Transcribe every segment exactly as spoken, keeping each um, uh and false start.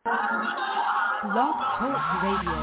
Blog Talk Radio.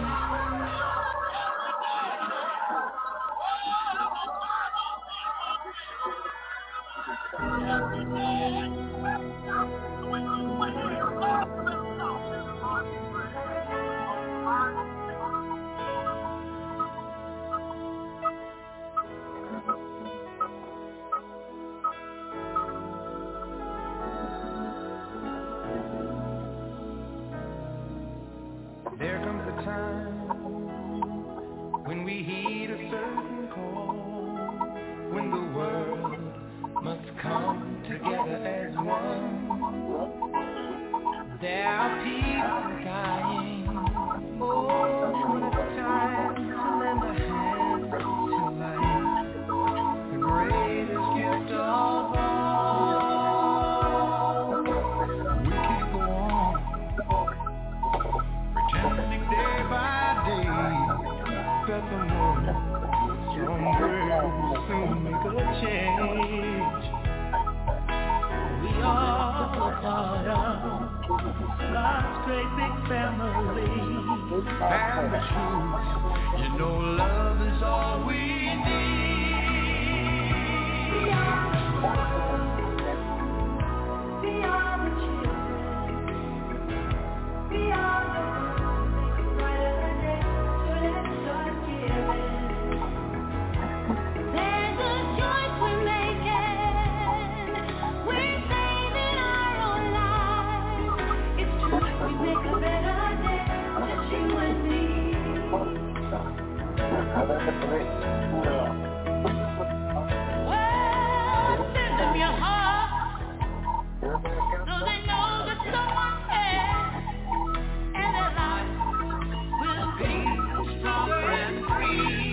There comes a time when we heed a certain call, when the world must come together as one. There are people dying. Oh, when it's time to lend a hand to life, the greatest gift of all. We can't go on pretending day by day that the moment somewhere will soon make a change. We are a part of God's great big family, and the truth, you know, love is all we need. We are the world. We are the children. We are the ones making brighter days. So let's start giving. There's a choice we're making. We're saving our own lives. It's true, we make a better day. Just you and me. Well, send them your heart, so they know that someone cares, and their life will be stronger and free.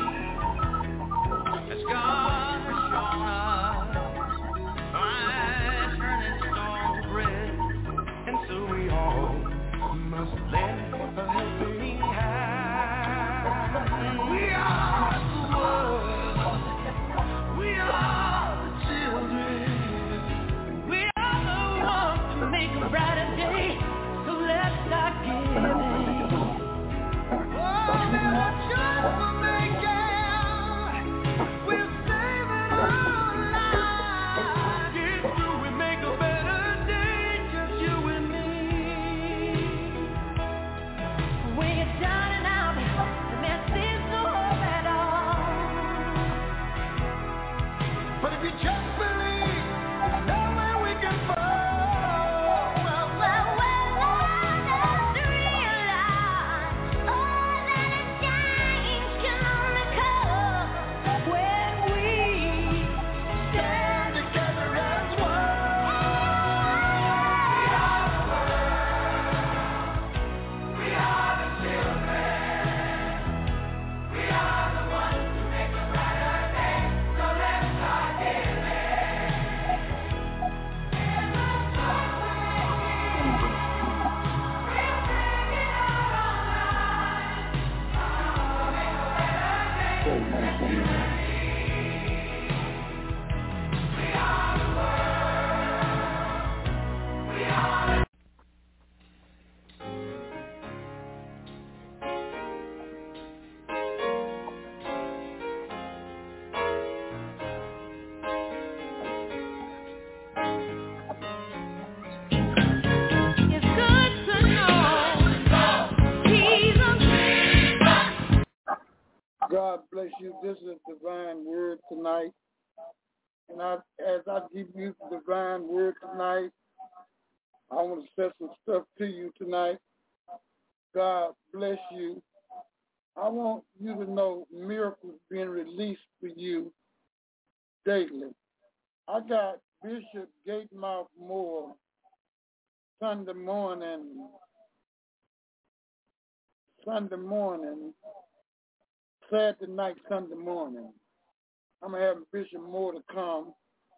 As God has shown us by turning stone to bread, and so we all must lend a helping hand. We are the world. We are the children. We are the ones to make a brighter day. So let's start giving. Oh, there's a choice we're making. We're saving our lives. Get through and make a better day. Just you and me. When you're down and out, the man seems no hope at all. But if you just believe, nowhere we can fall. Well, well, well, let's realize, oh, that a change can only come when we stand together as one. We are the children. We are the ones who make a brighter day. So let's start giving. In the dark we're making, we're saving our own lives. Oh, make a better day. Just you and me. We are the world. We are the It's good to know Jesus. God bless you. This is divine word tonight. And I, as I give you the divine word tonight, I want to set some stuff to you tonight. God bless you. I want you to know miracles being released for you daily. I got Bishop Gatemouth Moore Sunday morning, Sunday morning, Saturday night, Sunday morning. I'm going to have Bishop Moore to come.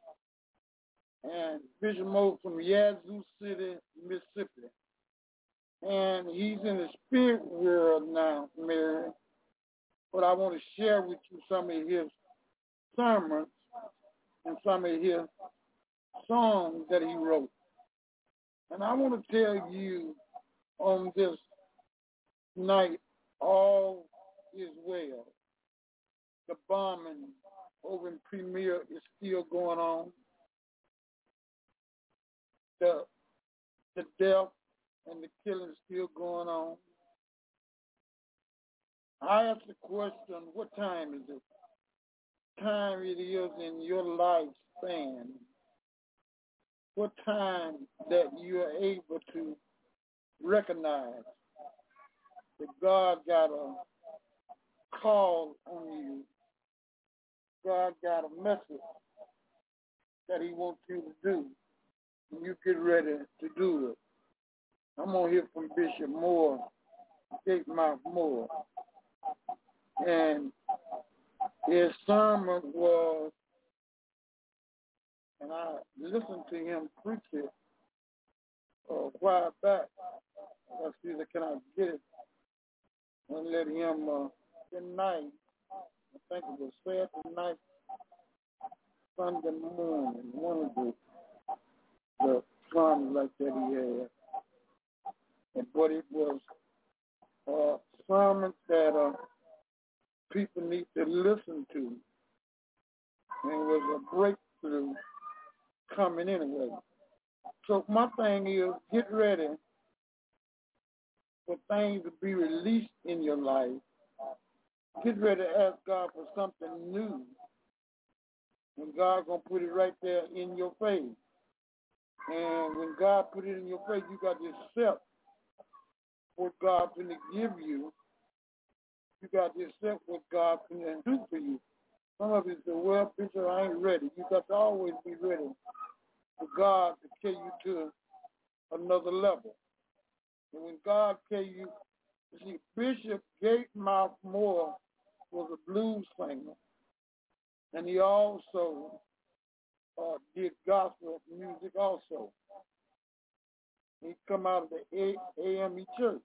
And Bishop Moore from Yazoo City, Mississippi. And he's in the spirit world now, Mary. But I want to share with you some of his sermons and some of his songs that he wrote. And I want to tell you on this night, all is well. The bombing over in Premier is still going on. The the death and the killing is still going on. I ask the question, what time is it? Time it is in your lifespan. What time that you are able to recognize that God got a call on you. God got a message that he wants you to do. And you get ready to do it. I'm going to hear from Bishop Moore, Gatemouth Moore. And his sermon was, and I listened to him preach it a while back. I see that, can I get it and let him uh, tonight, I think it was Saturday night, Sunday morning, one of the, the sermons like that he had. And, but it was a sermon that uh, people need to listen to. And it was a breakthrough coming anyway. So my thing is, get ready for things to be released in your life. Get ready to ask God for something new. And God's going to put it right there in your face. And when God put it in your face, you got to accept what God's going to give you. You got to accept what God's going to do for you. Some of you say, well, Bishop, I ain't ready. You got to always be ready for God to carry you to another level. And when God carry you, you see, Bishop Gatemouth Moore was a blues singer. And he also uh, did gospel music also. He come out of the A M E church.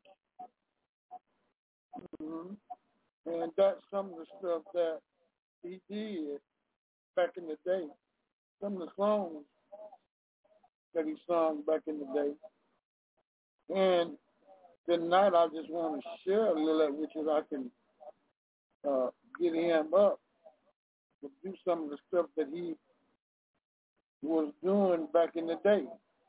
Mm-hmm. And that's some of the stuff that he did back in the day. Some of the songs that he sung back in the day. And tonight I just want to share a little of which is I can uh, get him up to do some of the stuff that he was doing back in the day.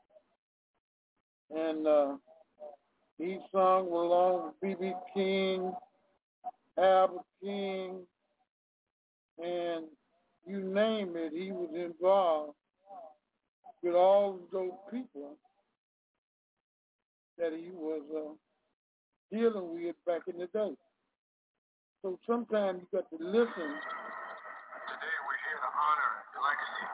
And uh, he sung along with B B King, Albert King, and you name it, he was involved with all those people that he was uh, dealing with back in the day. So sometimes you got to listen. Today we're here to honor the legacy.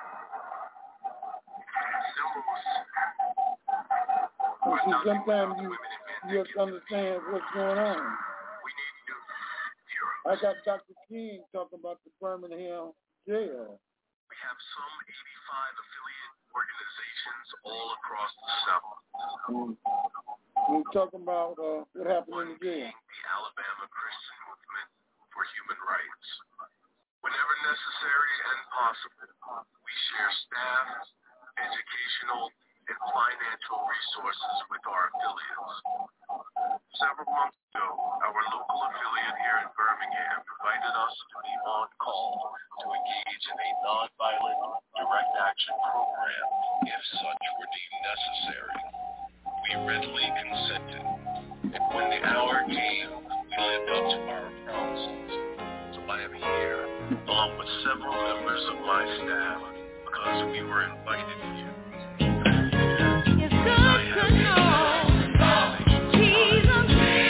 Symbols. See, sometimes you, you have to understand what's going on. We need new heroes. I got Doctor King talking about the Birmingham jail. We have some eighty-five affiliate organizations all across the South. Mm. We're talking about uh, what happened One in the jail. being the Alabama Christian Movement for Human Rights. Whenever necessary and possible, we share staff, educational, and financial resources with our affiliates. Several months ago, our local affiliate here in Birmingham invited us to be on call to engage in a nonviolent direct action program if such were deemed necessary. We readily consented, and when the hour came, we lived up to our promises. So I am here, along with several members of my staff, because we were invited here. It's good to know Jesus.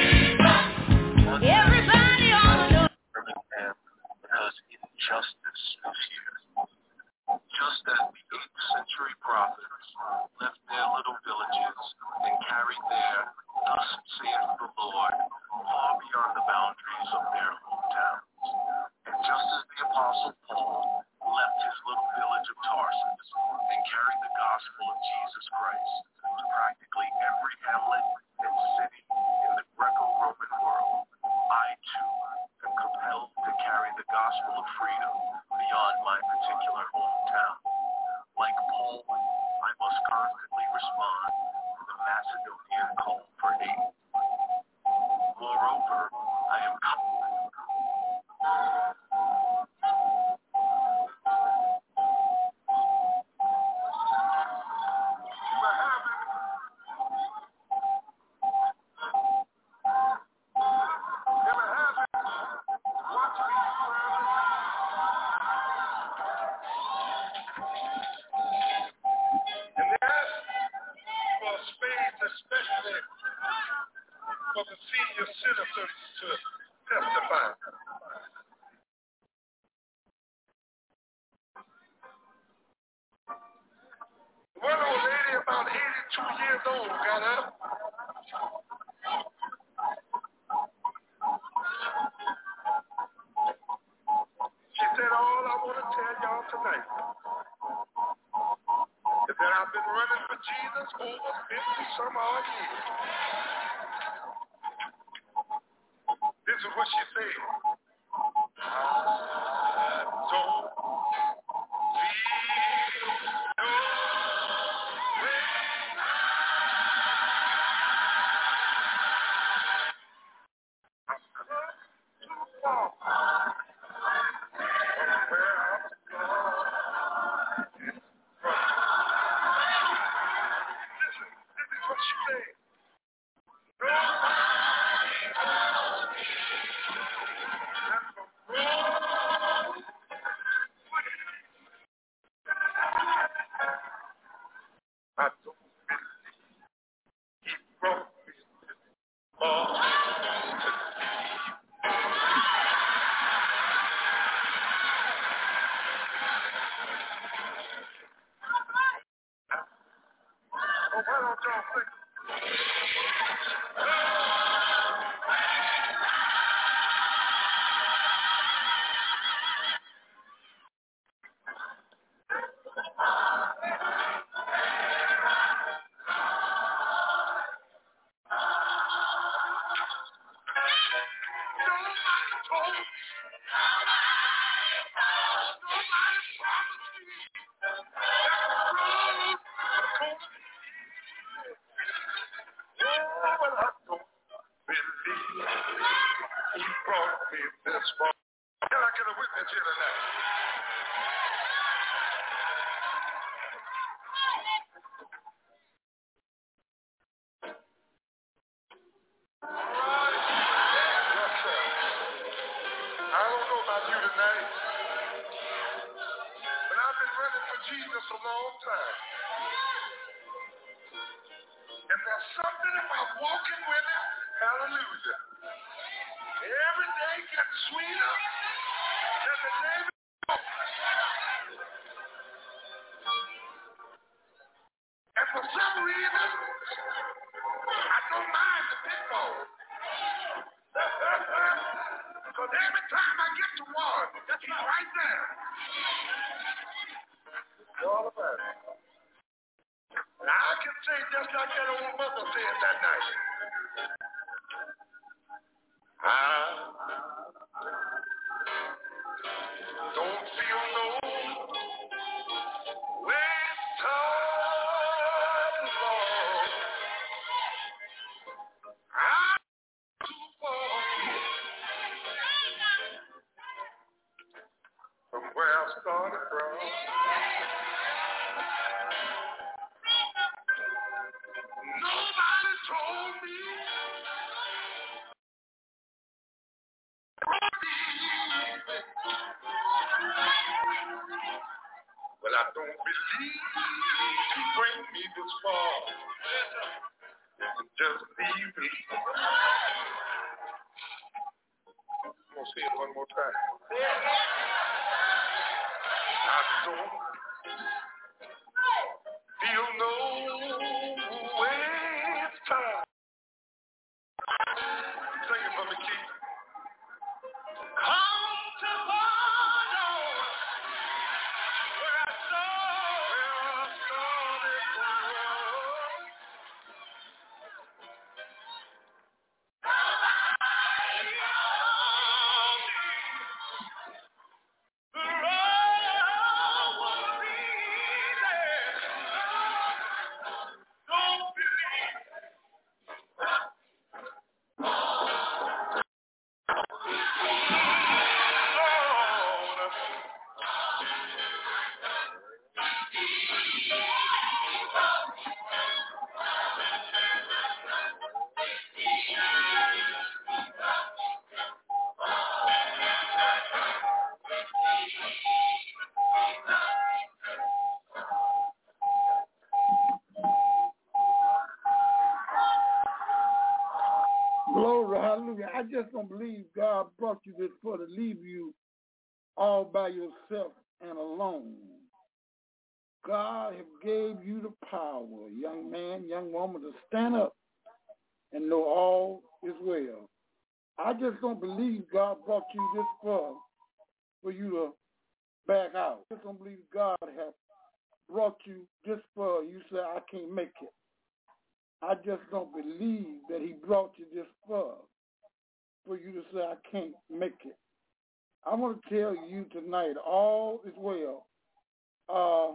Everybody ought to know. Birmingham, because injustice is here. Just as the eighth century prophets left their little villages and carried their "Thus saith the Lord" far beyond the boundaries of their hometowns. And just as the Apostle Paul left his little village of Tarsus and carried the gospel of Jesus Christ to practically every hamlet and city in the Greco-Roman world, I too am compelled to carry the gospel of freedom beyond my particular hometown. Like Paul, I must constantly respond to the Macedonian call for the senior citizens to testify. One old lady about eighty-two years old got up. She said, all I want to tell y'all tonight is that I've been running for Jesus over fifty some odd years. This is what she said. I don't feel no way. I've come too far from where I'm starting from. Listen, this is what she said. Nobody told me that the road would end. I don't believe he brought me this far to leave. Oh, why don't y'all think? Nobody told me. Nobody promised me that the road was going to be easy. Oh, but I don't believe he brought me this far. Can I get a witness here tonight? Yes, sir. I don't know about you tonight, but I've been running for Jesus a long time. And there's something about walking with him, hallelujah. Every day gets sweeter than the day before. And for some reason, I don't mind the pitfalls. Because every time I get to one, he's right there. It's all about it. And I can say just like that old mother said that night. I don't feel no waste time, Lord. I'm too far from where I started from. Nobody told me. Well, I don't believe he bring me this far. Just leave me. I'm going to say it one more time. I don't feel no waste time. Sing it for me, Keith. Come to Bono, where I started, where I started from. Nobody told me the road Well, hallelujah. I just don't believe God brought you this far to leave you all by yourself and alone. God have gave you the power, young man, young woman, to stand up and know all is well. I just don't believe God brought you this far for you to back out. I just don't believe God has brought you this far. You say, I can't make it. I just don't believe that he brought you this far for you to say, I can't make it. I want to tell you tonight, all is well. Uh,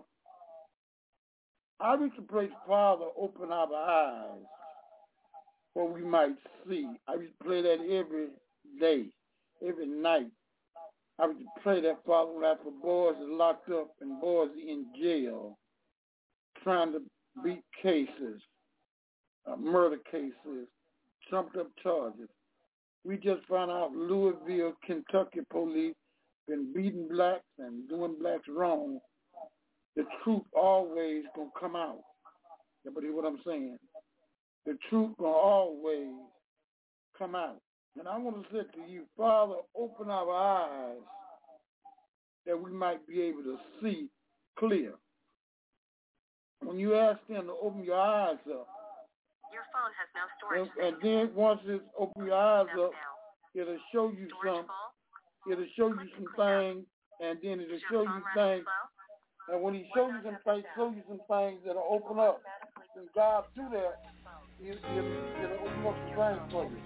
I wish to pray, Father, open our eyes where we might see. I used to pray that every day, every night. I would pray that, Father, when after boys are locked up and boys are in jail, trying to beat cases, uh, murder cases, trumped up charges. We just found out Louisville, Kentucky police been beating blacks and doing blacks wrong. The truth always gonna come out. Everybody hear what I'm saying? The truth gonna always come out. And I want to say to you, Father, open our eyes that we might be able to see clear. When you ask them to open your eyes up, your phone has no storage. And, and then once it's open your eyes up, it'll show you some, it'll show you some things, and then it'll show you things. And when he shows you some things, show you some things that'll open up. When God do that, it'll, it'll, it'll open up some things for you.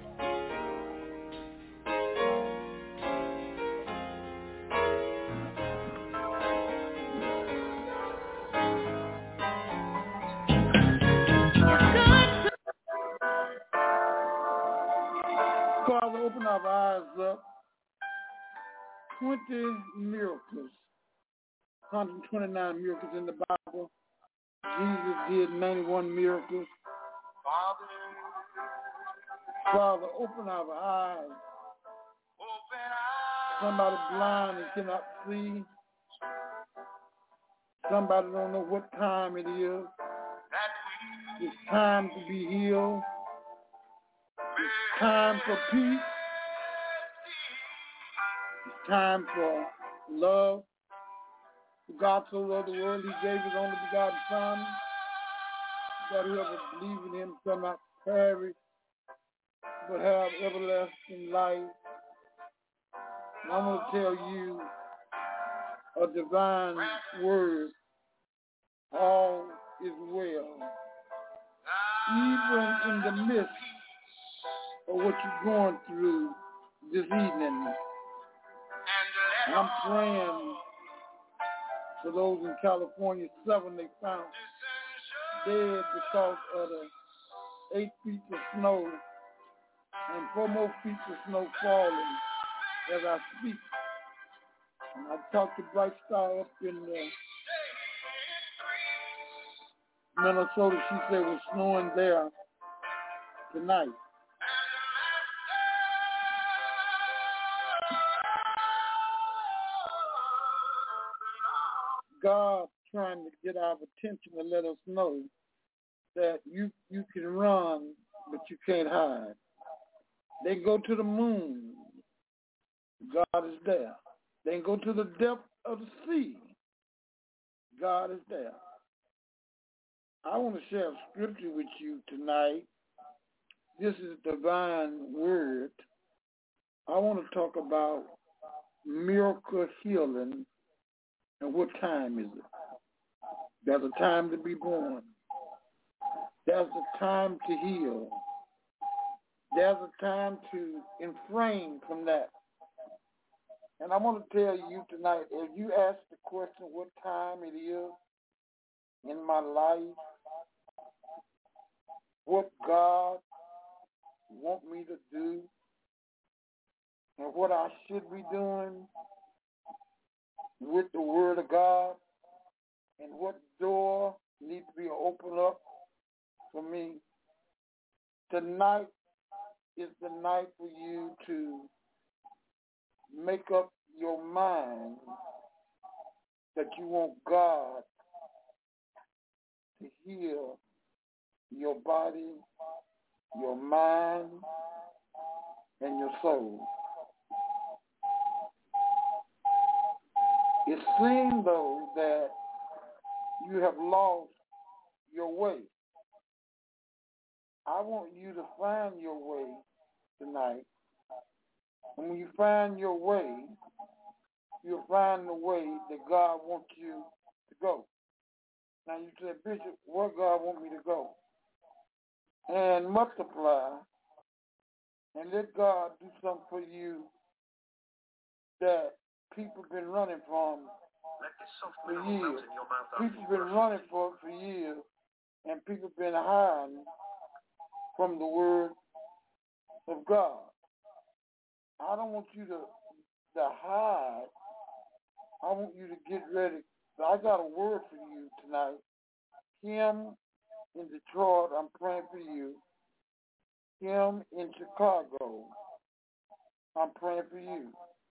Father, open our eyes up. twenty miracles, one hundred twenty-nine miracles in the Bible. Jesus did ninety-one miracles. Father, open our eyes. Somebody blind and cannot see. Somebody don't know what time it is. It's time to be healed. It's time for peace. It's time for love. God so loved the world, he gave his only begotten Son, that whoever believes in him shall not perish, but have everlasting life. And I'm going to tell you a divine word. All is well. Even in the midst of what you're going through this evening, I'm praying for those in California. Seven they found dead because of the eight feet of snow and four more feet of snow falling as I speak. And I talked to Bright Star up in uh, Minnesota. She said it was snowing there tonight. God trying to get our attention to let us know that you you can run, but you can't hide. They go to the moon. God is there. They go to the depth of the sea. God is there. I want to share a scripture with you tonight. This is divine word. I want to talk about miracle healing. And what time is it? There's a time to be born. There's a time to heal. There's a time to refrain from that. And I want to tell you tonight, if you ask the question what time it is in my life, what God want me to do, and what I should be doing with the word of God, and what door needs to be opened up for me, tonight is the night for you to make up your mind that you want God to heal your body, your mind, and your soul. It seems though that you have lost your way. I want you to find your way tonight. And when you find your way, you'll find the way that God wants you to go. Now you say, Bishop, where God want me to go? And multiply and let God do something for you that people been running from for years. People been running for it for years, and people been hiding from the word of God. I don't want you to, to hide. I want you to get ready. I got a word for you tonight. Kim in Detroit, I'm praying for you. Kim in Chicago, I'm praying for you.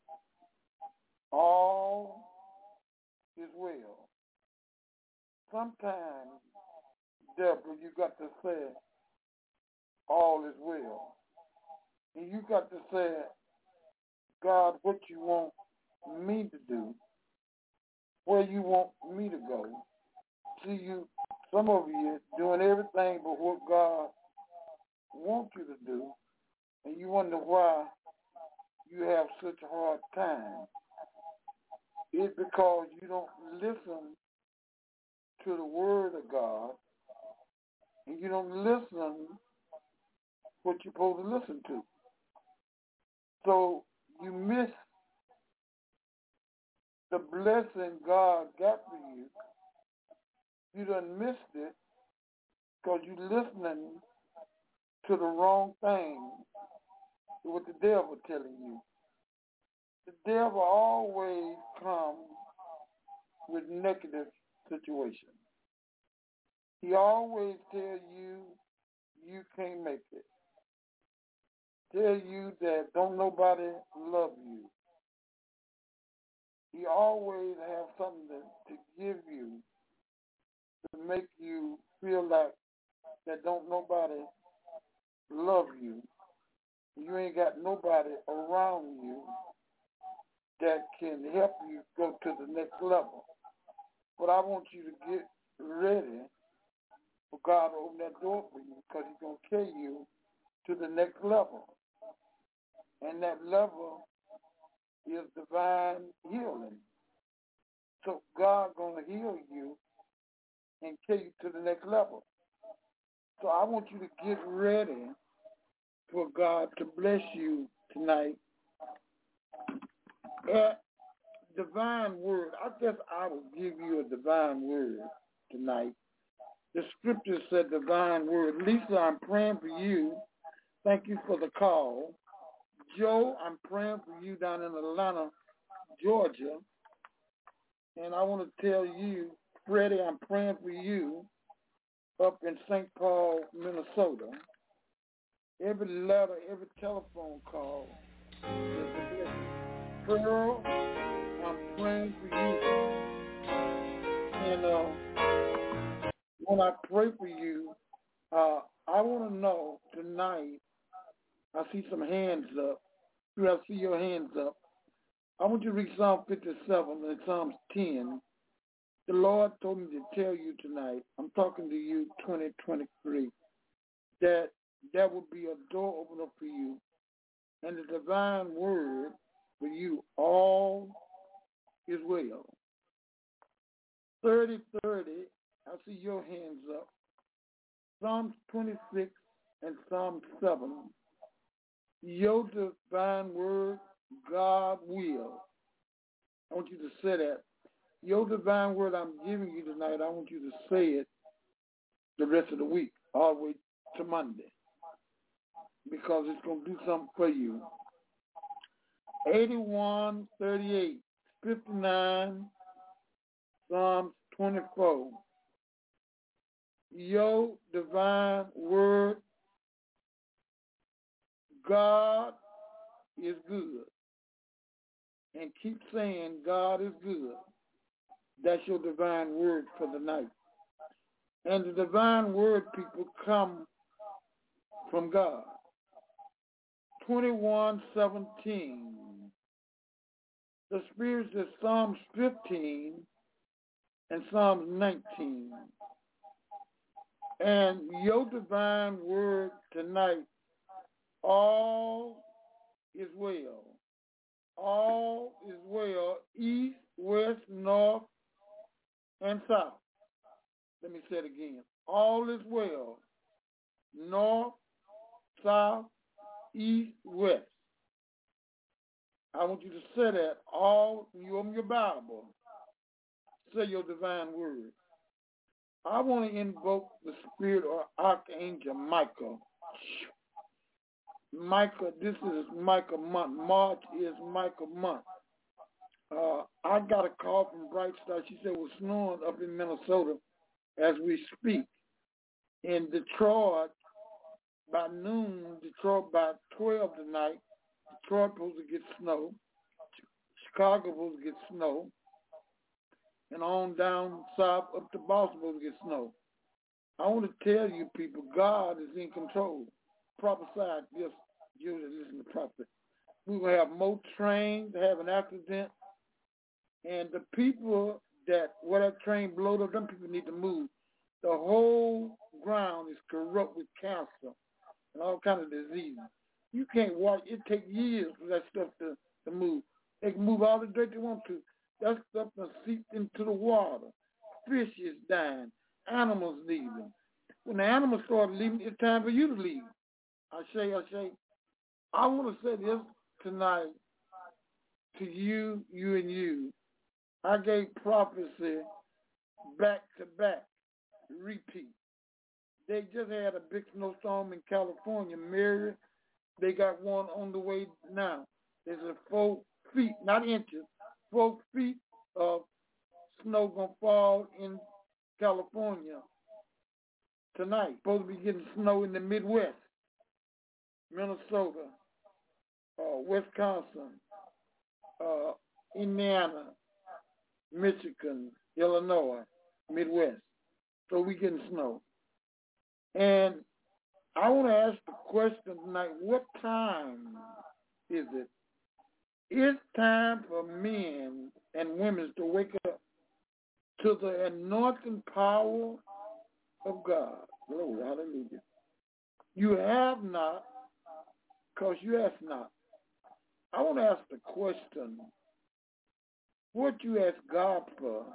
All is well. Sometimes, Deborah, you got to say, all is well. And you got to say, God, what you want me to do, where you want me to go. See, you, some of you doing everything but what God wants you to do, and you wonder why you have such a hard time. It's because you don't listen to the word of God, and you don't listen what you're supposed to listen to. So you miss the blessing God got for you. You done missed it because you're listening to the wrong thing, what the devil telling you. The devil always comes with negative situations. He always tell you you can't make it. Tell you that don't nobody love you. He always have something to, to give you to make you feel like that don't nobody love you. You ain't got nobody around you that can help you go to the next level. But I want you to get ready for God to open that door for you, because he's going to carry you to the next level. And that level is divine healing. So God going to heal you and carry you to the next level. So I want you to get ready for God to bless you tonight. At divine word, I guess I will give you a divine word tonight. The scripture said divine word. Lisa, I'm praying for you. Thank you for the call. Joe, I'm praying for you down in Atlanta, Georgia. And I want to tell you, Freddie, I'm praying for you up in Saint Paul, Minnesota. Every letter, every telephone call is a blessing. Pearl, I'm praying for you. And uh, when I pray for you, uh, I want to know tonight, I see some hands up. I see your hands up. I want you to read Psalm fifty-seven and Psalms ten. The Lord told me to tell you tonight, I'm talking to you twenty twenty-three, that there will be a door opener for you and the divine word for you. All is well. thirty thirty, I see your hands up. Psalms twenty-six and Psalm seven. Your divine word, God will. I want you to say that. Your divine word I'm giving you tonight, I want you to say it the rest of the week, all the way to Monday, because it's going to do something for you. eighty-one, thirty-eight, fifty-nine, Psalms twenty-four. Your divine word, God is good. And keep saying God is good. That's your divine word for the night. And the divine word, people, come from God. twenty-one seventeen. The Spirit says Psalms fifteen and Psalms nineteen. And your divine word tonight, all is well. All is well, east, west, north, and south. Let me say it again. All is well, north, south, east, west. I want you to say that all, you open your Bible, say your divine word. I want to invoke the spirit of Archangel Michael. Michael, this is Michael month. March is Michael month. Uh, I got a call from Bright Star. She said it was snowing up in Minnesota as we speak. In Detroit, by noon, Detroit by twelve tonight, Detroit supposed to get snow. Chicago supposed to get snow. And on down south up to Boston supposed to get snow. I want to tell you people, God is in control. Prophesied, yes, you listen to prophet. We're going to have more trains have an accident. And the people that, where that train blowed up, them people need to move. The whole ground is corrupt with cancer and all kinds of diseases. You can't watch. It takes years for that stuff to, to move. They can move all the dirt they want to. That stuff has seeped into the water. Fish is dying. Animals leaving. When the animals start leaving, it's time for you to leave. I say, I say, I want to say this tonight to you, you and you. I gave prophecy back to back, repeat. They just had a big snowstorm in California, Mary. They got one on the way now. There's a four feet, not inches, four feet of snow gonna fall in California tonight. Supposed to be getting snow in the Midwest, Minnesota, uh, Wisconsin, uh, Indiana, Michigan, Illinois, Midwest. So we getting snow. And I want to ask the question tonight, what time is it? It's time for men and women to wake up to the anointing power of God. Glory, hallelujah. You have not, because you ask not. I want to ask the question, what you ask God for,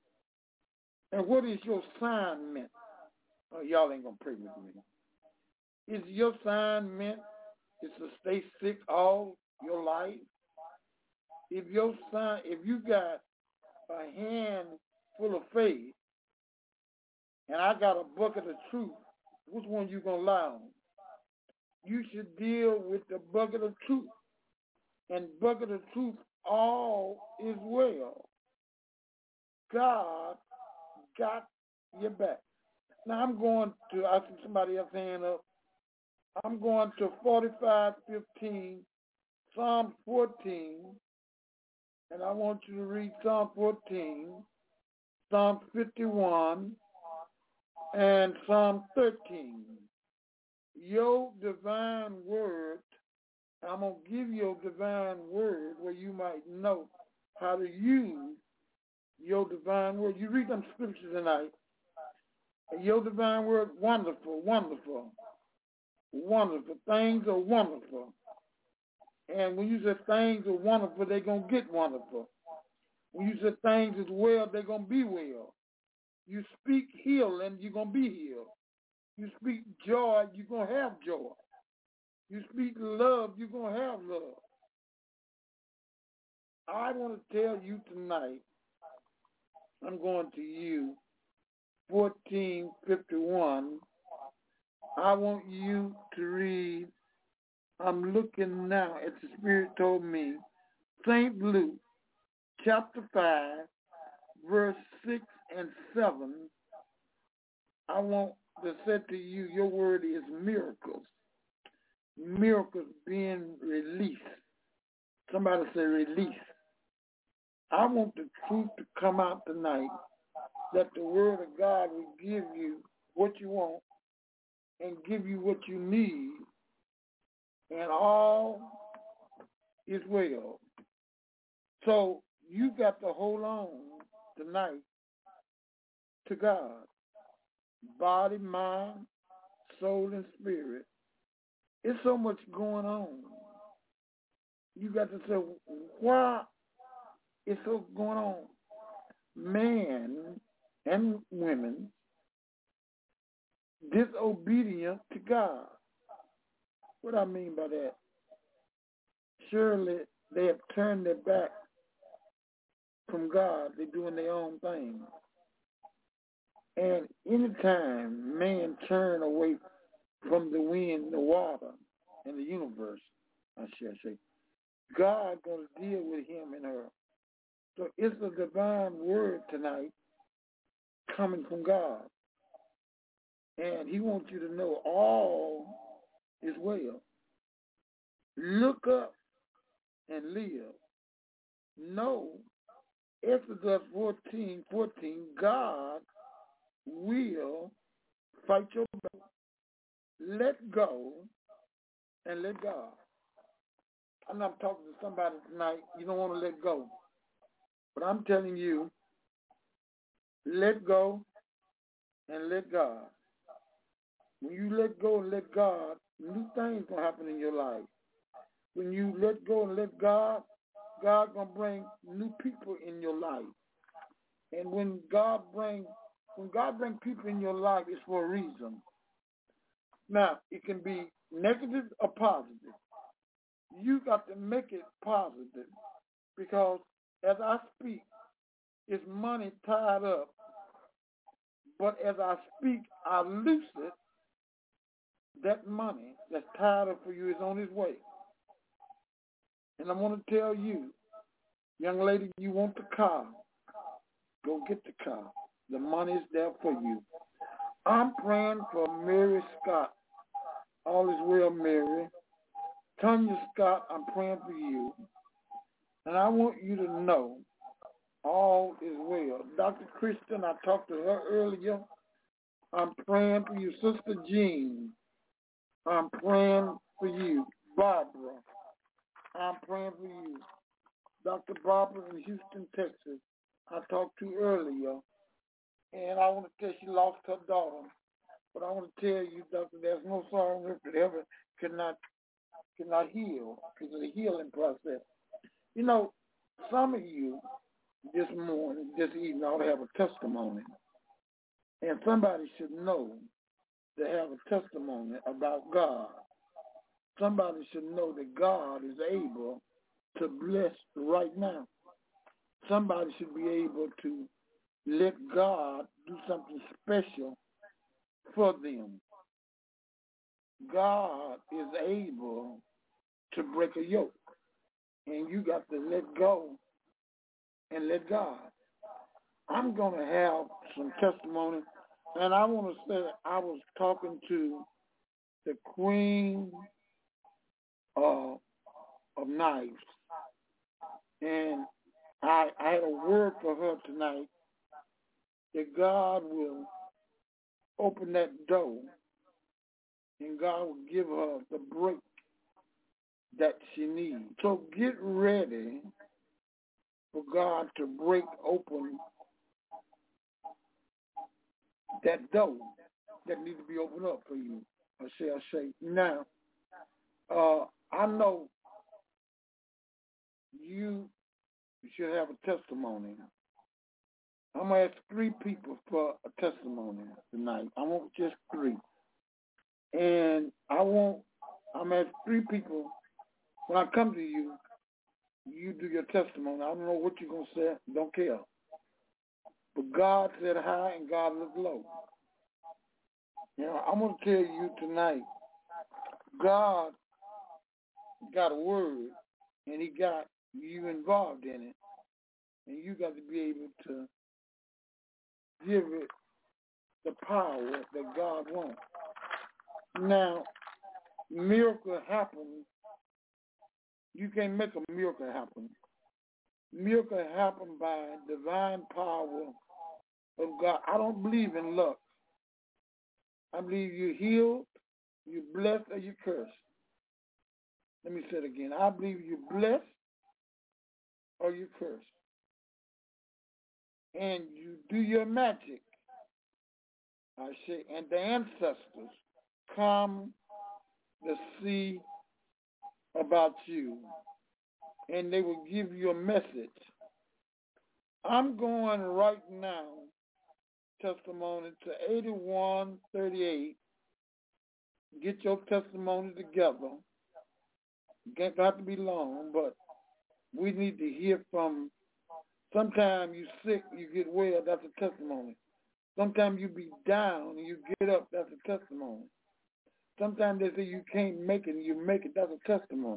and what is your assignment? Oh, y'all ain't going to pray with me. Is your assignment is to stay sick all your life? If your son, if you got a hand full of faith, and I got a bucket of truth, which one you gonna lie on? You should deal with the bucket of truth, and bucket of truth, all is well. God got your back. Now I'm going to, I see somebody else hand up. I'm going to forty-five fifteen, Psalm fourteen, and I want you to read Psalm fourteen, Psalm fifty-one, and Psalm thirteen. Your divine word, I'm going to give you a divine word where you might know how to use your divine word. You read them scriptures tonight. Your divine word, wonderful, wonderful, wonderful. Things are wonderful. And when you say things are wonderful, they're going to get wonderful. When you say things is well, they're going to be well. You speak healing, you're going to be healed. You speak joy, you're going to have joy. You speak love, you're going to have love. I want to tell you tonight, I'm going to you, fourteen fifty-one. I want you to read, I'm looking now at the Spirit told me, Saint Luke, chapter five, verse six and seven. I want to say to you, your word is miracles. Miracles being released. Somebody say release. I want the truth to come out tonight, that the word of God will give you what you want and give you what you need and all is well. So you got to hold on tonight to God, body, mind, soul, and spirit. It's so much going on. You got to say, why is so going on? Man and women disobedient to God. What I mean by that? Surely they have turned their back from God. They're doing their own thing. And anytime man turn away from the wind, the water, and the universe, I should say, God going to deal with him and her. So it's a divine word tonight coming from God. And he wants you to know all is well. Look up and live. Know, Exodus fourteen fourteen, God will fight your battle. Let go and let God. I'm not talking to somebody tonight. You don't want to let go. But I'm telling you, let go and let God. When you let go and let God, new things going to happen in your life. When you let go and let God, God going to bring new people in your life. And when God bring, when God bring people in your life, it's for a reason. Now, it can be negative or positive. You got to make it positive because as I speak, it's money tied up. But as I speak, I loose it. That money that's tied up for you is on its way. And I want to tell you, young lady, you want the car, go get the car. The money is there for you. I'm praying for Mary Scott. All is well, Mary. Tanya Scott, I'm praying for you. And I want you to know all is well. Doctor Kristen, I talked to her earlier. I'm praying for you. Sister Jean, I'm praying for you. Barbara, I'm praying for you. Doctor Barbara in Houston, Texas, I talked to earlier. And I want to tell she lost her daughter. But I want to tell you, Doctor, there's no sorrow that ever cannot cannot heal. It's a healing process. You know, some of you this morning, this evening, ought to have a testimony. And somebody should know to have a testimony about God. Somebody should know that God is able to bless right now. Somebody should be able to let God do something special for them. God is able to break a yoke. And you got to let go and let God. I'm going to have some testimony. And I want to say I was talking to the Queen uh, of Knives. And I, I had a word for her tonight that God will open that door and God will give her the break that she needs. So get ready for God to break open that door that needs to be opened up for you. I say, I say. Now, uh, I know you should have a testimony. I'm going to ask three people for a testimony tonight. I want just three. And I want, I'm going to ask three people, when I come to you, you do your testimony. I don't know what you're going to say. Don't care. But God said high and God looked low. You know, I'm going to tell you tonight, God got a word, and he got you involved in it. And you got to be able to give it the power that God wants. Now, miracle happens. You can't make a miracle happen. Miracle happen by divine power of God. I don't believe in luck. I believe you're healed, you're blessed, or you're cursed. Let me say it again. I believe you're blessed or you're cursed. And you do your magic, I say, and the ancestors come to see about you, and they will give you a message. I'm going right now, testimony to eighty-one thirty-eight. Get your testimony together. It can't have to be long, but we need to hear from. Sometimes you sick, you get well, that's a testimony. Sometimes you be down and you get up, that's a testimony. Sometimes they say you can't make it and you make it, that's a testimony.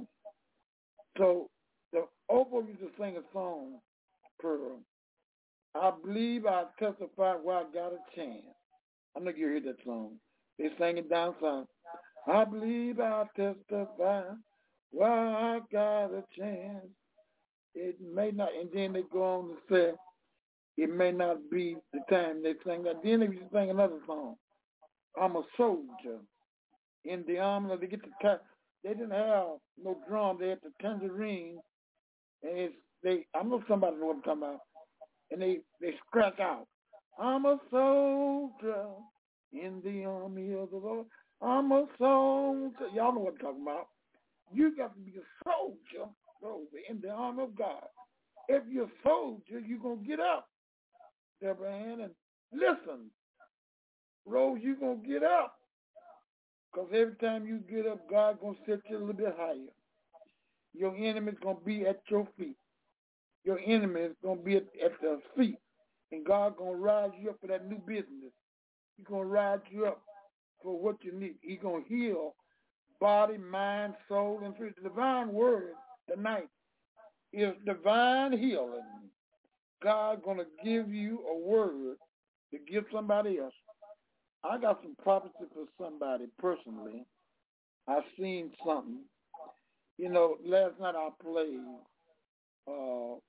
So the Oprah used to sing a song, Pearl. I believe I testified where I got a chance. I know you heard that song. They sang it down south. I believe I testify where I got a chance. It may not, and then they go on to say, it may not be the time they sing that. Then they used to sing another song. I'm a soldier in the army. They get the ta- They didn't have no drum. They had the tangerine, and it's, they. I know somebody know what I'm talking about. And they they scratch out. I'm a soldier in the army of the Lord. I'm a soldier. Y'all know what I'm talking about. You got to be a soldier. In the arm of God. If you're a soldier, you're going to get up, Deborah Ann, and listen. Rose, you're going to get up. Because every time you get up, God's going to set you a little bit higher. Your enemy is going to be at your feet. Your enemy is going to be at, at their feet. And God's going to rise you up for that new business. He's going to rise you up for what you need. He's going to heal body, mind, soul, and spirit. The divine word tonight is divine healing. God gonna give you a word to give somebody else. I got some prophecy for somebody personally. I seen something. You know, last night I played uh,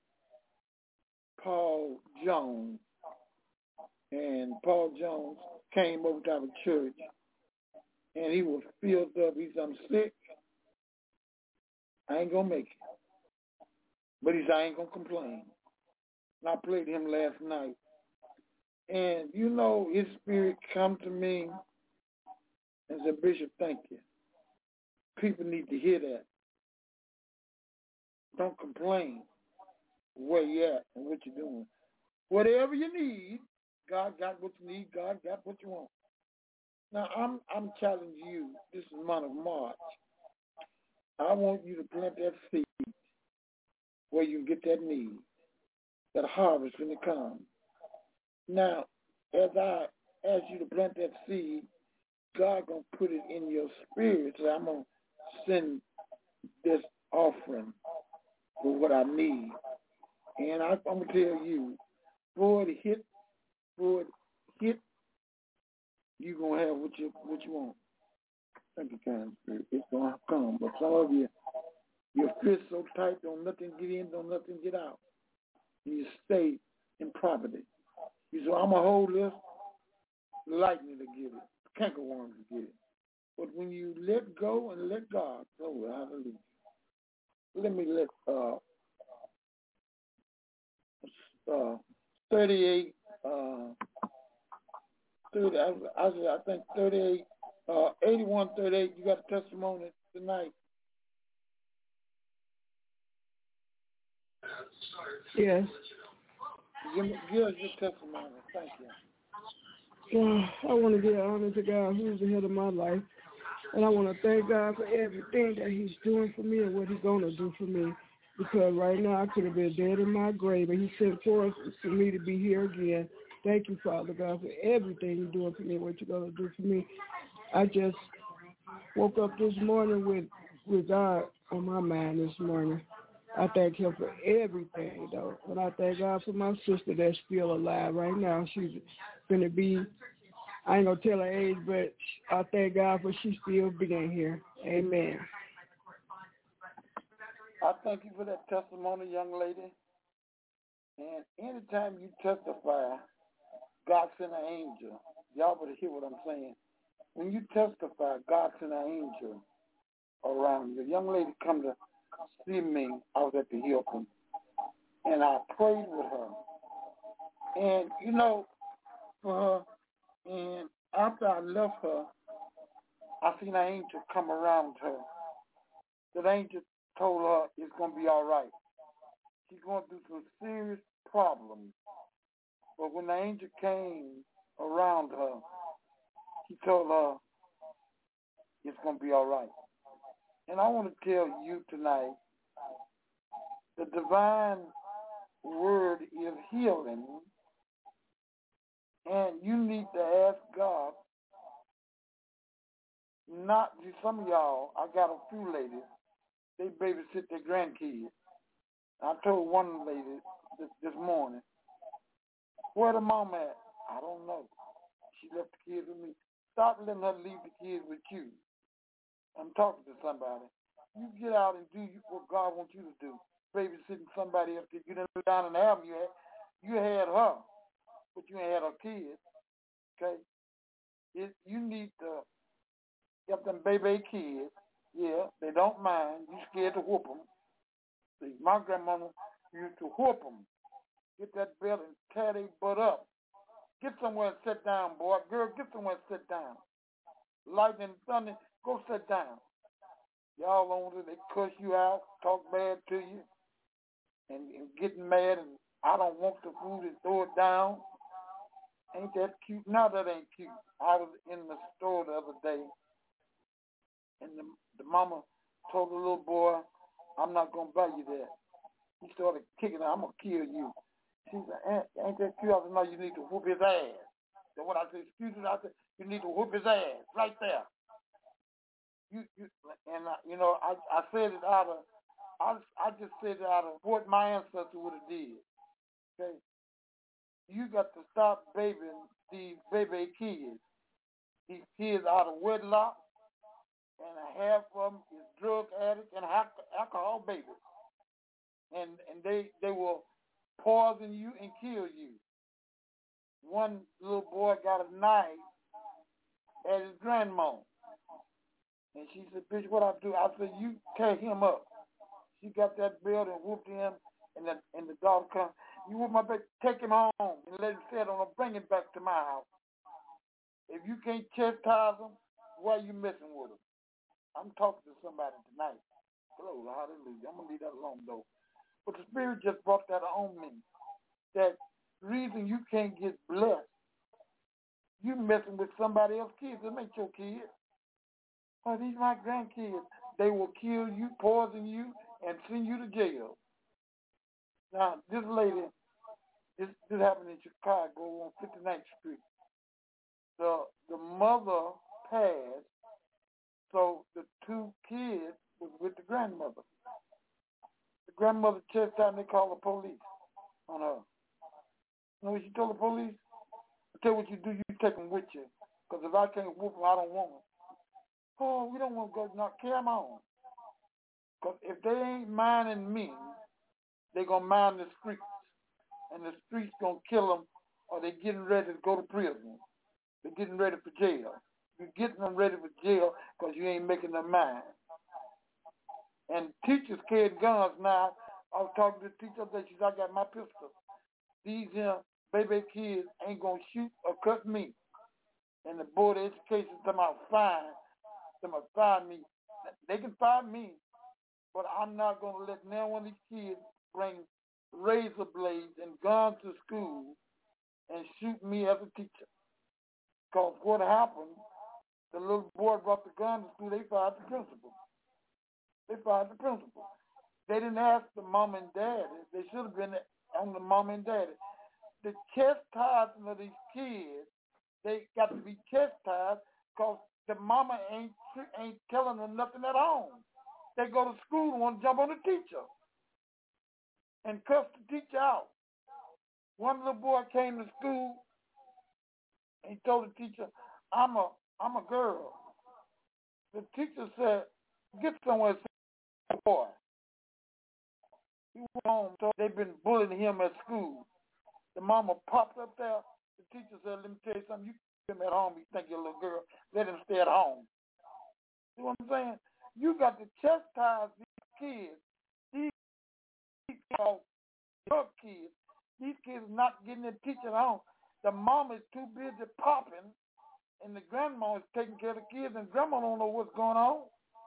Paul Jones, and Paul Jones came over to our church, and he was filled up. He said, I'm sick. I ain't gonna make it. But he said, I ain't going to complain. And I played him last night. And, you know, his spirit come to me and said, Bishop, thank you. People need to hear that. Don't complain where you at and what you're doing. Whatever you need, God got what you need. God got what you want. Now, I'm I'm challenging you this month of March. I want you to plant that seed where you can get that need, that harvest when it comes. Now, as I ask you to plant that seed, God going to put it in your spirit. So I'm going to send this offering for what I need. And I, I'm going to tell you, before it hit, before it hit, you're going to have what you, what you want. Thank you, kind spirit. It's going to come. But some of you, your fist so tight, don't nothing get in, don't nothing get out. You stay in poverty. You say, I'm going to hold this, lightning to get it, cankerworms to get it. But when you let go and let God, oh, hallelujah. Let me let uh, uh, thirty-eight, uh, thirty, I, I, I think thirty-eight, uh, eighty-one thirty-eight, you got a testimony tonight. Yes. Give, give us your testimony. Thank you. Well, I want to give honor to God who's the head of my life. And I want to thank God for everything that he's doing for me and what he's going to do for me. Because right now I could have been dead in my grave, and he sent forth for me to be here again. Thank you, Father God, for everything you're doing for me and what you're going to do for me. I just woke up this morning with, with God on my mind this morning. I thank him for everything, though. And I thank God for my sister that's still alive right now. She's going to be, I ain't going to tell her age, but I thank God for she still being here. Amen. I thank you for that testimony, young lady. And anytime you testify, God sent an angel. Y'all better hear what I'm saying. When you testify, God sent an angel around you. The young lady come to see me. I was at the Hilton, and I prayed with her. And, you know, for her, and after I left her, I seen an angel come around her. That angel told her it's going to be all right. She's going through some serious problems. But when the angel came around her, he told her it's going to be all right. And I want to tell you tonight, the divine word is healing, and you need to ask God. Not some of y'all, I got a few ladies, they babysit their grandkids. I told one lady this, this morning, where the mom at? I don't know. She left the kids with me. Stop letting her leave the kids with you. I'm talking to somebody. You get out and do what God wants you to do. Babysitting somebody else. You didn't go down and have them. You had, you had her, but you ain't had her kids. Okay? It, you need to get them baby kids. Yeah, they don't mind. You scared to whoop them. See, my grandmama used to whoop them. Get that belt and tear their butt up. Get somewhere and sit down, boy. Girl, get somewhere and sit down. Lightning, thunder, go sit down. Y'all on it, they cuss you out, talk bad to you, and, and getting mad, and I don't want the food and throw it down. Ain't that cute? No, that ain't cute. I was in the store the other day, and the, the mama told the little boy, I'm not going to buy you that. He started kicking her, I'm going to kill you. She said, ain't, ain't that cute? I said, no, you need to whoop his ass. So what I said, excuse me, I said, you need to whoop his ass right there. You, you, and I, you know, I, I said it out of, I, I just said it out of what my ancestor would have did. Okay, you got to stop babying these baby kids. These kids out of wedlock, and half of them is drug addicts and alcohol babies, and and they they will poison you and kill you. One little boy got a knife at his grandma. And she said, bitch, what I do? I said, you tear him up. She got that belt and whooped him, and the, and the dog come. You whoop my baby, take him home and let him sit on him, bring him back to my house. If you can't chastise him, why are you messing with him? I'm talking to somebody tonight. Glory, hallelujah. I'm going to leave that alone, though. But the Spirit just brought that on me. That reason you can't get blessed, you messing with somebody else's kids. It ain't your kids. Oh, these my grandkids. They will kill you, poison you, and send you to jail. Now, this lady, this, this happened in Chicago on fifty-ninth Street. The the mother passed, so the two kids was with the grandmother. The grandmother checked out and they called the police on her. You know what she told the police? I tell you what you do, you take them with you. Because if I can't whoop them, I don't want them. Oh, we don't want to go, not carry them on. Because if they ain't minding me, they going to mind the streets. And the streets going to kill them, or they getting ready to go to prison. They're getting ready for jail. You're getting them ready for jail because you ain't making them mind. And teachers carry guns now. I was talking to the teacher that she said, I got my pistol. These here baby kids ain't going to shoot or cut me. And the Board of Education come out fine. Them will fire me. They can fire me, but I'm not going to let none one of these kids bring razor blades and guns to school and shoot me as a teacher. Because what happened, the little boy brought the gun to school, they fired the principal. They fired the principal. They didn't ask the mom and daddy. They should have been on the mom and daddy. The chastising of these kids, they got to be chastised because the mama ain't ain't telling them nothing at home. They go to school and want to jump on the teacher and cuss the teacher out. One little boy came to school and he told the teacher, I'm a I'm a girl. The teacher said, get somewhere, boy. He went home, so they've been bullying him at school. The mama popped up there. The teacher said, let me tell you something. You keep him at home. You think you're a little girl. Let him stay at home. You know what I'm saying? You got to chastise these kids. These kids, your kids. These kids are not getting their teaching home. The mom is too busy popping, and the grandma is taking care of the kids, and grandma don't know what's going on.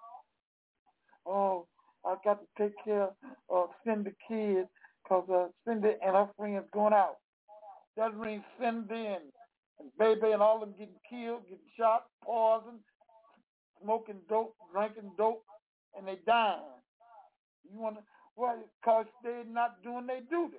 Oh, I got to take care of Cindy kids because uh, Cindy and her friends going out. That means Cindy and, and Baby and all of them getting killed, getting shot, poisoned, smoking dope, drinking dope, and they dying. You want to, well, because they're not doing their duty.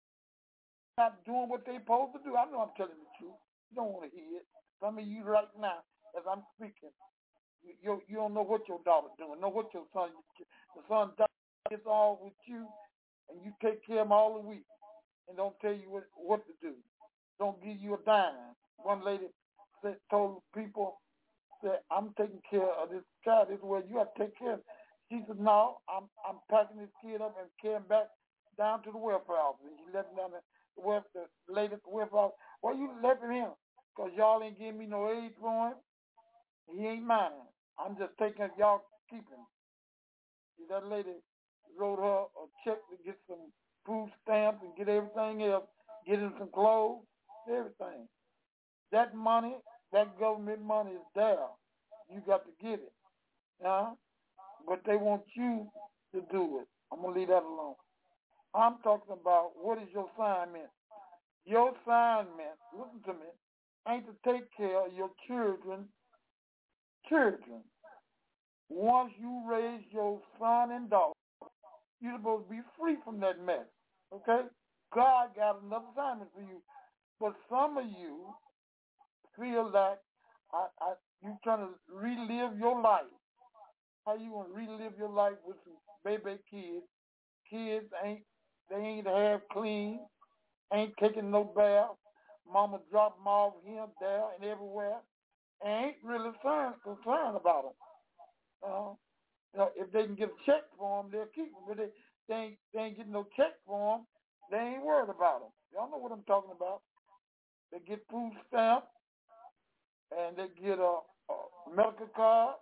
Not doing what they're supposed to do. I know I'm telling the truth. You don't want to hear it. Some of you right now, as I'm speaking, you, you, you don't know what your daughter's doing, know what your son, the son gets all with you, and you take care of him all the week, and don't tell you what, what to do. Don't give you a dime. One lady said, told people, said, I'm taking care of this child. This is where you have to take care of him. She said, no, I'm I'm packing this kid up and carrying him back down to the welfare office. And she left him down there. The, welfare, the lady at the welfare office, why you left him? Because y'all ain't giving me no aid for him. He ain't mine. I'm just taking y'all keep him. See, that lady wrote her a check to get some food stamps and get everything else, get him some clothes, everything. That money, that government money is there. You got to get it. Huh? But they want you to do it. I'm going to leave that alone. I'm talking about what is your assignment. Your assignment, listen to me, ain't to take care of your children, children. Once you raise your son and daughter, you're supposed to be free from that mess, okay? God got another assignment for you. But some of you feel like I, I, you trying to relive your life. How you want to relive your life with some baby kids? Kids ain't, they ain't half clean, ain't taking no bath. Mama drop them off here, there, and everywhere, and ain't really concerned, concerned about them. Uh, you know, if they can get a check for them, they'll keep them. But they, they, ain't, they ain't getting no check for them, they ain't worried about them. Y'all know what I'm talking about. They get food stamp, and they get a, a medical card.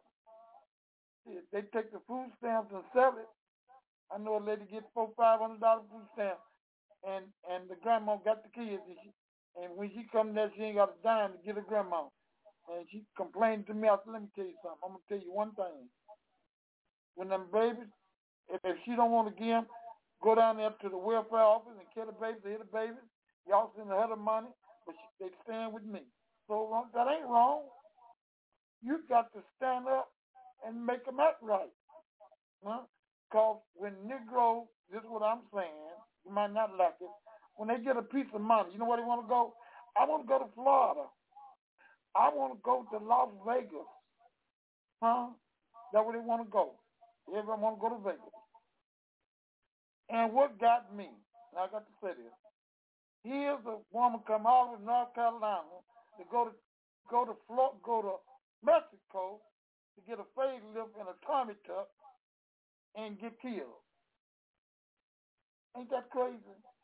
They take the food stamps and sell it. I know a lady gets four, five hundred dollar food stamp, and and the grandma got the kids, and, she, and when she come there, she ain't got a dime to get her grandma. And she complained to me. I said, "Let me tell you something. I'm gonna tell you one thing. When them babies, if, if she don't want to give them, go down there to the welfare office and kill the babies, hit the babies. Y'all send her the money, but she, they stand with me. So that ain't wrong. You got to stand up and make them act right. Huh? Because when Negro, this is what I'm saying, you might not like it, when they get a piece of money, you know where they want to go? I want to go to Florida. I want to go to Las Vegas. Huh? That's where they want to go. Everyone want to go to Vegas. And what got me, I got to say this, here's a woman come all of North Carolina to go to go to Florida, go to Mexico to get a facelift and a tummy tuck and get killed. Ain't that crazy?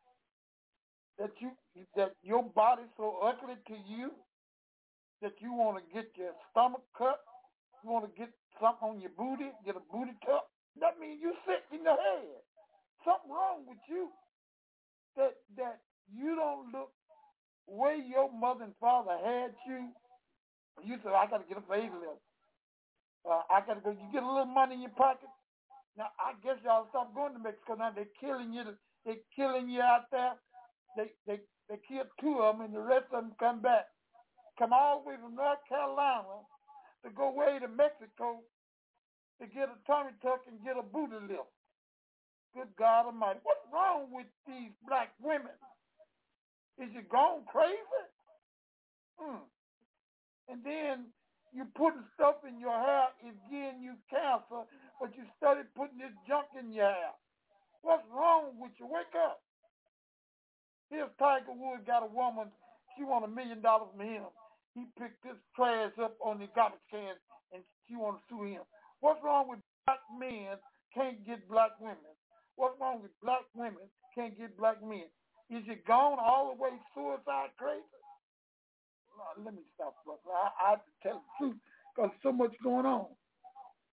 That you that your body's so ugly to you that you want to get your stomach cut, you want to get something on your booty, get a booty tuck. That means you sick in the head. Something wrong with you. That that you don't look where your mother and father had you. You said, I got to get a facelift. Uh, I got to go. You get a little money in your pocket. Now, I guess y'all stop going to Mexico now. They're killing you. They're killing you out there. They they they killed two of them, and the rest of them come back. Come all the way from North Carolina to go way to Mexico to get a tummy tuck and get a booty lift. Good God Almighty. What's wrong with these black women? Is you gone crazy? Hmm. And then you putting stuff in your hair is giving you cancer, but you started putting this junk in your hair. What's wrong with you? Wake up. Here's Tiger Woods got a woman, she want a million dollars from him. He picked this trash up on the garbage can and she want to sue him. What's wrong with black men can't get black women? What's wrong with black women can't get black men? Is it gone all the way suicide crazy? No, let me stop, brother. I, I have to tell the truth because so much going on.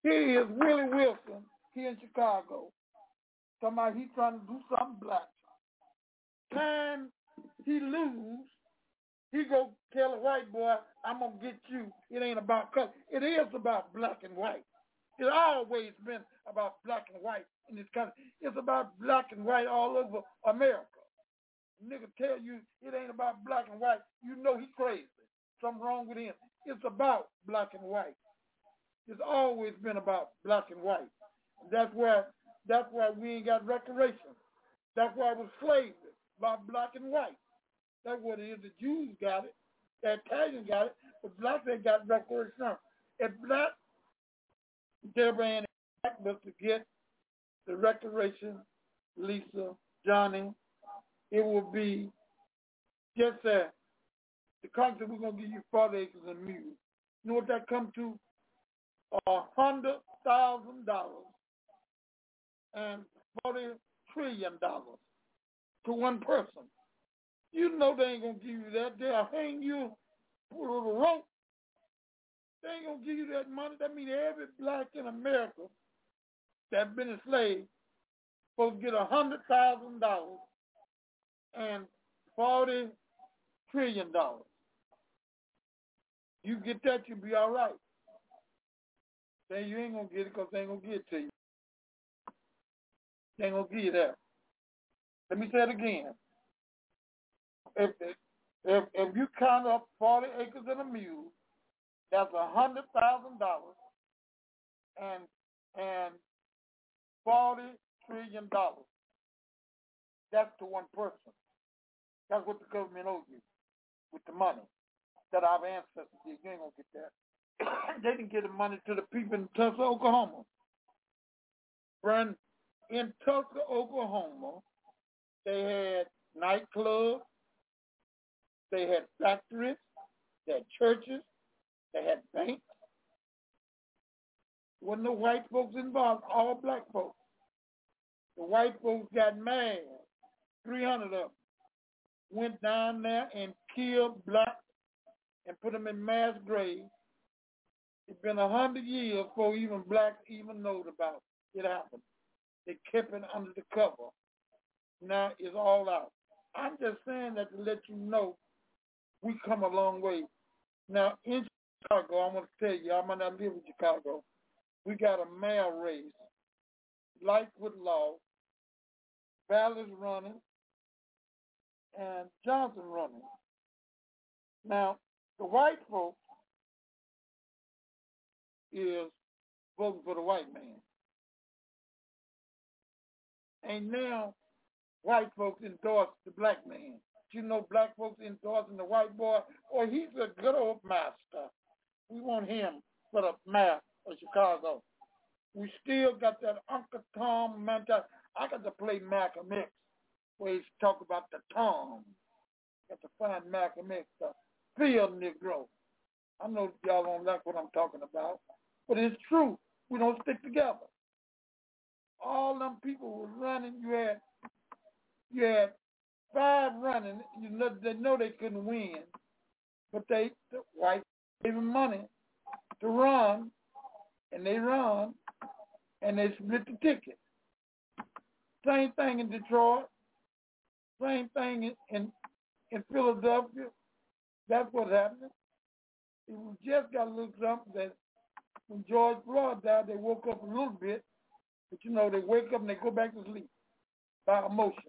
Here is Willie Wilson here in Chicago. Talking about he's trying to do something black. Time he lose, he go tell a white boy, I'm going to get you. It ain't about color. It is about black and white. It's always been about black and white in this country. It's about black and white all over America. Nigga tell you it ain't about black and white, you know he crazy. Something wrong with him. It's about black and white. It's always been about black and white. That's why that's why we ain't got reparations. That's why it was slavery, about black and white. That's what it is. The Jews got it, the Italians got it, but blacks ain't got reparations. If black Deborah and black was to get the restoration, Lisa, Johnny, it will be just that the country we're gonna give you forty acres and mule. You know what that come to? A hundred thousand dollars and forty trillion dollars to one person. You know they ain't gonna give you that. They'll hang you with a rope. They ain't gonna give you that money. That means every black in America that's been enslaved supposed to get a hundred thousand dollars and forty trillion dollars. You get that, you'll be all right. Then you ain't gonna get it because they ain't gonna give it to you. They ain't gonna give you that. Let me say it again. If if if you count up forty acres and a mule, that's a hundred thousand dollars and and forty trillion dollars. That's to one person. That's what the government owes you with the money that our ancestors did. You ain't gonna get that. They didn't give the money to the people in Tulsa, Oklahoma. Friend, in Tulsa, Oklahoma, they had nightclubs, they had factories, they had churches, they had banks. There wasn't no white folks involved, all black folks. The white folks got mad. three hundred of them went down there and killed blacks and put them in mass graves. It's been a hundred years before even blacks even knowed about it. It happened. They kept it under the cover. Now it's all out. I'm just saying that to let you know we come a long way. Now in Chicago, I want to tell you, I might not live in Chicago. We got a mayor race, Lightfoot Law, Ballas running, and Johnson running. Now the white folks is voting for the white man. And now white folks endorse the black man. You know black folks endorsing the white boy, or he's a good old master. We want him for the mayor of Chicago. We still got that Uncle Tom mentality. I got to play Malcolm X, where he's talk about the Tom. Got to find Malcolm X, the field Negro. I know y'all don't like what I'm talking about, but it's true. We don't stick together. All them people were running. You had, you had five running. You know, they know they couldn't win, but they, the white gave them money to run, and they run, and they split the ticket. Same thing in Detroit. Same thing in, in, in Philadelphia. That's what happened. It was just got a little something that when George Floyd died, they woke up a little bit, but you know, they wake up and they go back to sleep by emotion.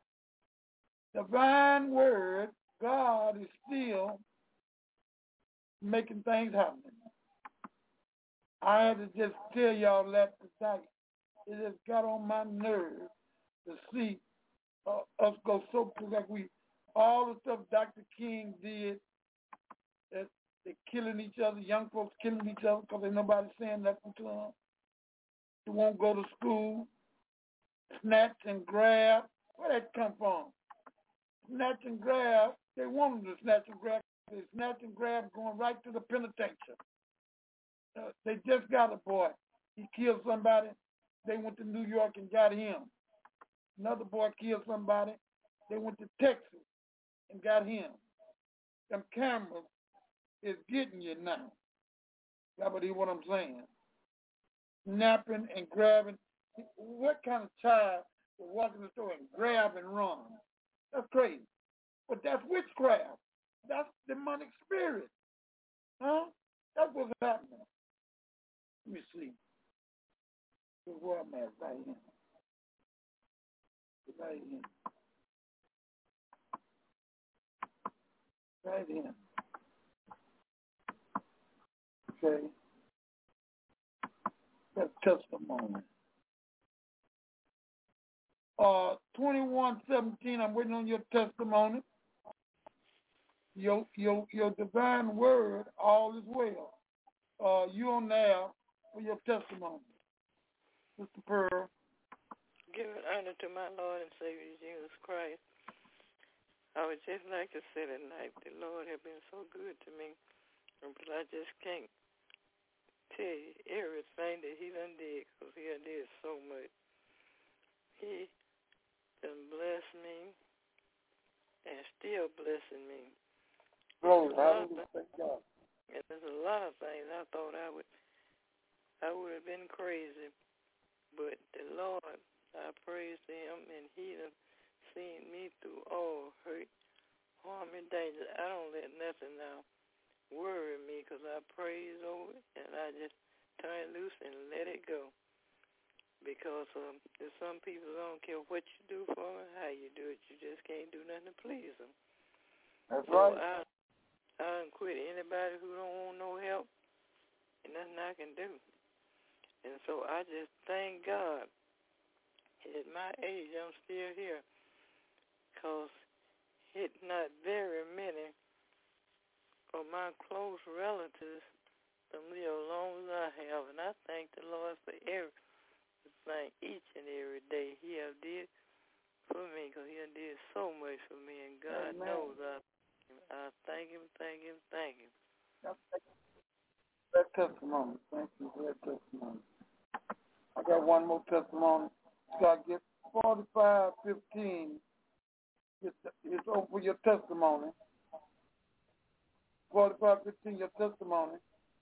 Divine word, God is still making things happen. I had to just tell y'all that tonight. It just got on my nerves to see uh, us go so, like we, all the stuff Doctor King did, that they're killing each other, young folks killing each other because ain't nobody saying nothing to them. They won't go to school, snatch and grab. Where that come from? Snatch and grab, they want them to snatch and grab. They snatch and grab going right to the penitentiary. Uh, they just got a boy. He killed somebody. They went to New York and got him. Another boy killed somebody. They went to Texas and got him. Them cameras is getting you now. Y'all believe what I'm saying? napping and grabbing. What kind of child will walk in the store and grab and run? That's crazy. But that's witchcraft. That's demonic spirit. Huh? That's what's happening. Let me see. Where I'm at right here. Right here. Right here. Okay. That's testimony. Uh, twenty-one seventeen, I'm waiting on your testimony. Your your your divine word, all is well. Uh, you on there for your testimony. Sister Pearl. Give it honor to my Lord and Savior Jesus Christ. I would just like to say tonight, the Lord has been so good to me, but I just can't tell you everything that he done did, because he done did so much. He done blessed me and still blessing me. Glory, hallelujah, thank God. And there's a lot of things I thought I would, I would have been crazy, but the Lord, I praise him, and he done seen me through all hurt, harm, and danger. I don't let nothing now worry me, because I praise over it, and I just turn it loose and let it go. Because um, there's some people that don't care what you do for them, how you do it, you just can't do nothing to please them. That's so right. I, I don't quit anybody who don't want no help, and nothing I can do. And so I just thank God at my age I'm still here, because it's not very many of my close relatives that live as long as I have. And I thank the Lord for everything, each and every day he have did for me, because he have did so much for me, and God Amen. knows I, I thank him, thank him, thank him. That testimony, thank you for that testimony. I got one more testimony. God, get forty-five fifteen. It's, it's over for your testimony. forty-five fifteen, your testimony.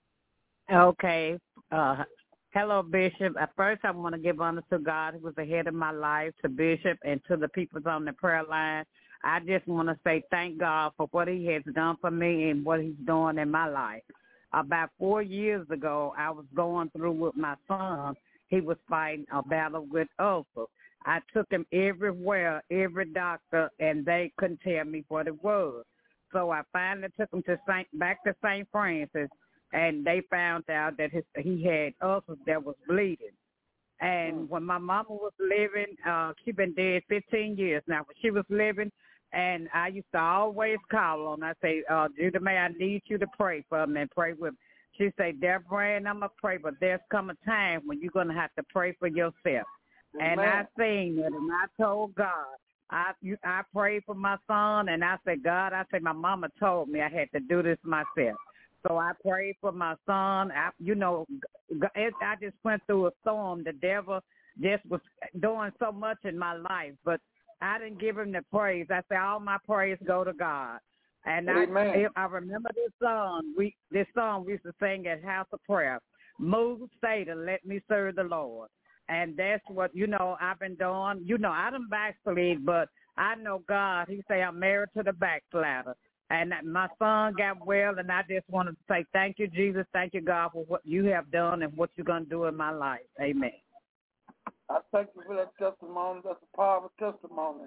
Okay. Uh, hello, Bishop. At first, I want to give honor to God, who was the head of my life, to Bishop, and to the people on the prayer line. I just want to say thank God for what he has done for me and what he's doing in my life. About four years ago, I was going through with my son. He was fighting a battle with ulcers. I took him everywhere, every doctor, and they couldn't tell me what it was. So I finally took him to Saint back to Saint Francis, and they found out that his, he had ulcers that was bleeding. And when my mama was living, uh, she been dead fifteen years now. When she was living, and I used to always call on her. I say, uh, Judah May, I need you to pray for me and pray with me. She say, Deborah, and I'm going to pray, but there's come a time when you're going to have to pray for yourself. Amen. And I seen it, and I told God, I you, I prayed for my son, and I said, God, I said, my mama told me I had to do this myself. So I prayed for my son. I, you know, it, I just went through a storm. The devil just was doing so much in my life, but I didn't give him the praise. I said, all my praise go to God. And I, I remember this song. We this song we used to sing at House of Prayer. Move, Satan, let me serve the Lord. And that's what, you know, I've been doing. You know, I done backslid, but I know God. He say I'm married to the backslider. And my son got well, and I just wanted to say thank you, Jesus. Thank you, God, for what you have done and what you're going to do in my life. Amen. I thank you for that testimony. That's a powerful testimony.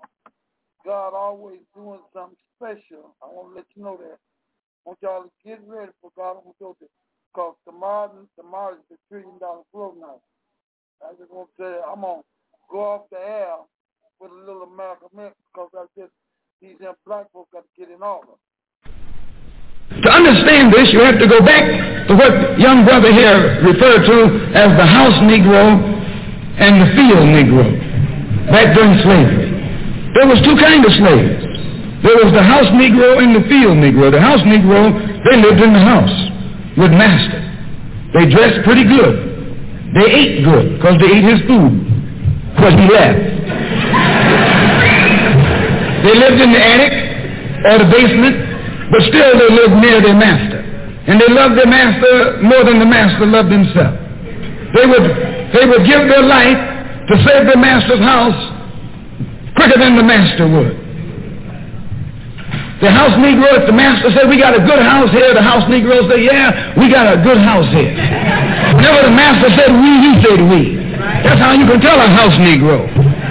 God always doing something special. I want to let you know that. I want y'all to get ready for God to go there. Because tomorrow, tomorrow is the trillion dollar flow night. I just want to say I'm going to go off the air with a little American X, because I just, these young black folks got to get in order. To understand this, you have to go back to what young brother here referred to as the house Negro and the field Negro, back during slavery. There was two kinds of slaves. There was the house Negro and the field Negro. The house Negro, they lived in the house with master. They dressed pretty good. They ate good because they ate his food because he left. They lived in the attic or the basement, but still they lived near their master. And they loved their master more than the master loved himself. they would, they would give their life to save the master's house quicker than the master would. The house Negro, if the master said, we got a good house here, the house Negro said, yeah, we got a good house here. Whenever the master said we, he said we. That's how you can tell a house Negro.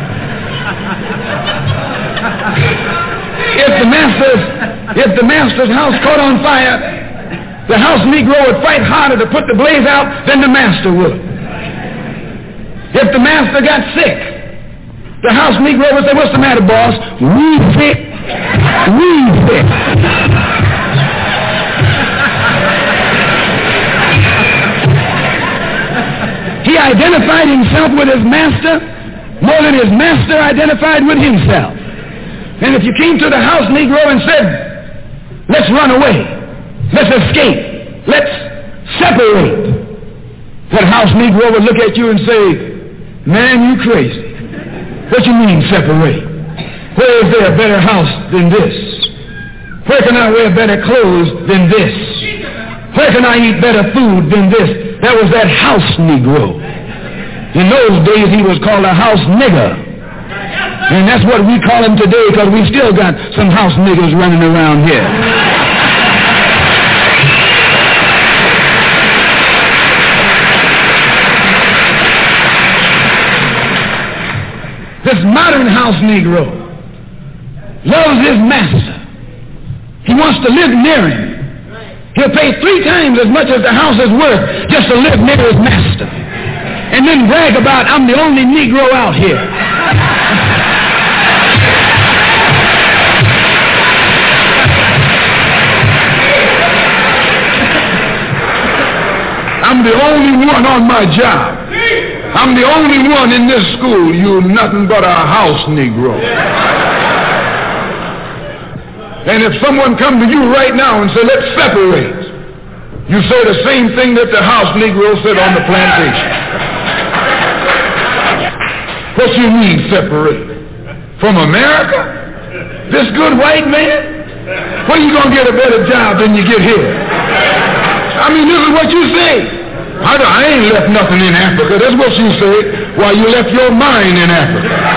If the master's, if the master's house caught on fire, the house Negro would fight harder to put the blaze out than the master would. If the master got sick, the house Negro would say, what's the matter, boss? We sick. We sick. He identified himself with his master more than his master identified with himself. And if you came to the house Negro and said, let's run away, let's escape, let's separate, that house Negro would look at you and say, man, you crazy. What you mean separate? Where is there a better house than this? Where can I wear better clothes than this? Where can I eat better food than this? That was that house Negro. In those days, he was called a house nigger. And that's what we call him today because we still got some house niggers running around here. This modern house Negro loves his master. He wants to live near him. He'll pay three times as much as the house is worth just to live near his master. And then brag about, I'm the only Negro out here. I'm the only one on my job. I'm the only one in this school. You're nothing but a house Negro. And if someone come to you right now and say, let's separate, you say the same thing that the house Negro said on the plantation. What you mean separate? From America? This good white man? Where you going to get a better job than you get here? I mean, this is what you say. I, I ain't left nothing in Africa. That's what you say while you left your mind in Africa.